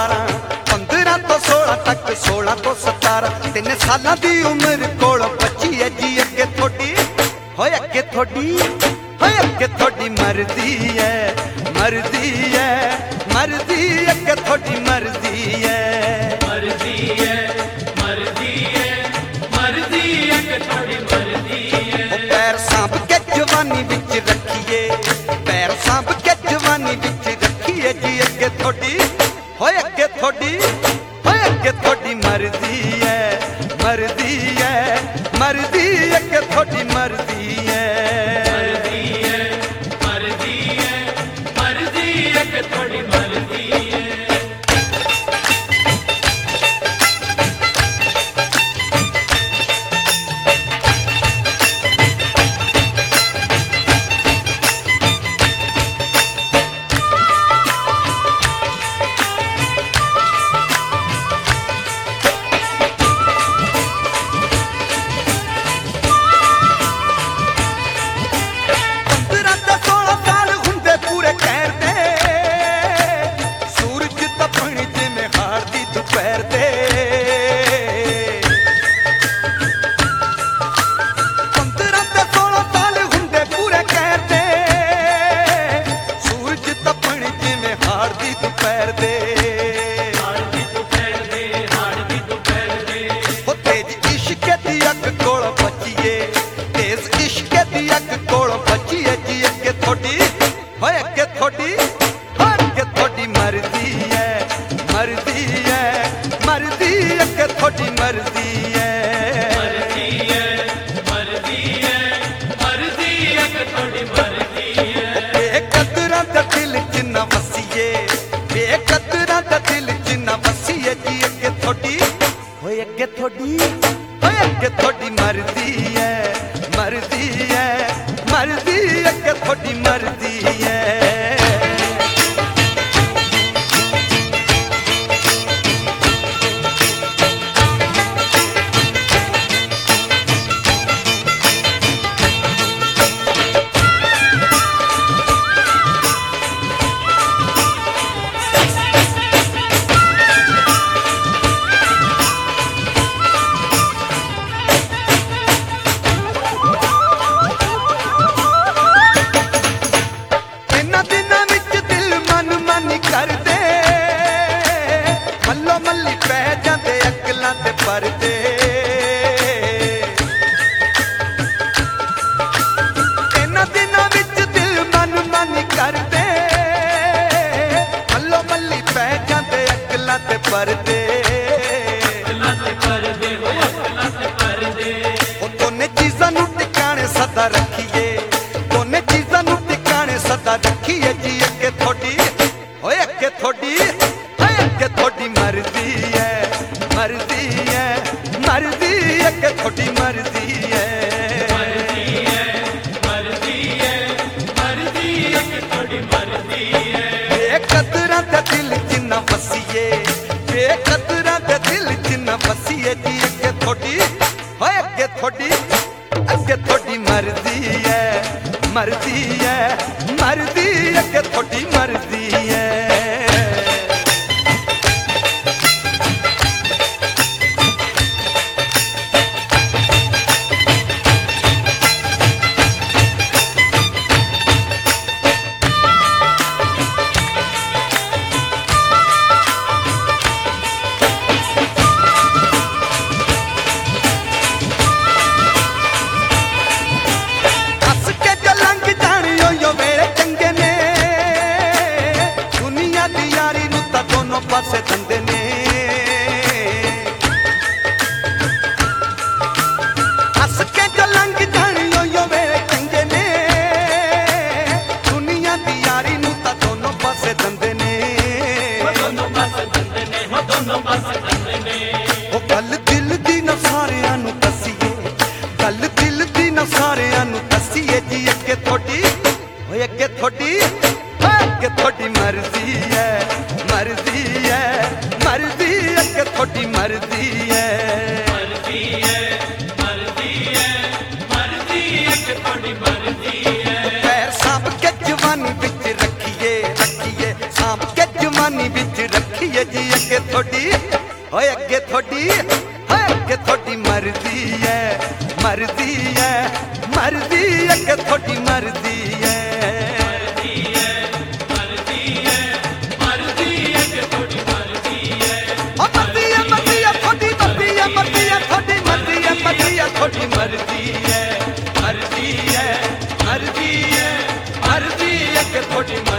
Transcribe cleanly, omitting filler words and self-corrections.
12 15 ਤੋਂ 16 तक 16 ਤੋਂ 17 3 ਸਾਲਾਂ ਦੀ ਉਮਰ ਕੋਲ ਬੱਚੀ ਹੈ ਜੀ ਅੱਗੇ ਥੋੜੀ ਹੋਏ ਅੱਗੇ ਥੋੜੀ ਹੋਏ ਅੱਗੇ ਥੋੜੀ ਮਰਦੀ ਹੈ ਮਰਦੀ ਹੈ ਮਰਦੀ ਅੱਗੇ ਥੋੜੀ ਮਰਦੀ ਹੈ ਮਰਦੀ ਹੈ ਮਰਦੀ ਹੈ ਮਰਦੀ ਅੱਗੇ ਥੋੜੀ ਮਰਦੀ ਹੈ ਪੈਰ ਸਾਂਭ ਕੇ ਜਵਾਨੀ ਵਿੱਚ ਰੱਖੀਏ ਪੈਰ ਸਾਂਭ ਕੇ ਜਵਾਨੀ ਵਿੱਚ ਰੱਖੀਏ ਜੀ ਅੱਗੇ ਥੋੜੀ ਹੋਏ ਅੱਗੇ ਥੋੜੀ ਹੋਏ ਅੱਗੇ ਥੋੜੀ ਮਰਦੀ ਹੈ ਮਰਦੀ ਹੈ ਮਰਦੀ ਅੱਗੇ ਥੋੜੀ ਮਰਦੀ ਹੈ ਮਰਦੀ ਹੈ ਮਰਦੀ ਹੈ ਮਰਦੀ ਅੱਗੇ ਥੋੜੀ ਮਰਦੀ ਹੈ जवानी बिच रखिए रखिए सांप के जवानी बिच रखिए जी अगे थोड़ी होए अगे थोड़ी होए अगे थोड़ी मर्जी है मर्जी है मर्जी अगे थोड़ी मर्जी है थोड़ी मर्जी है मर्जी है मर्जी है मर्जी है कि थोड़ी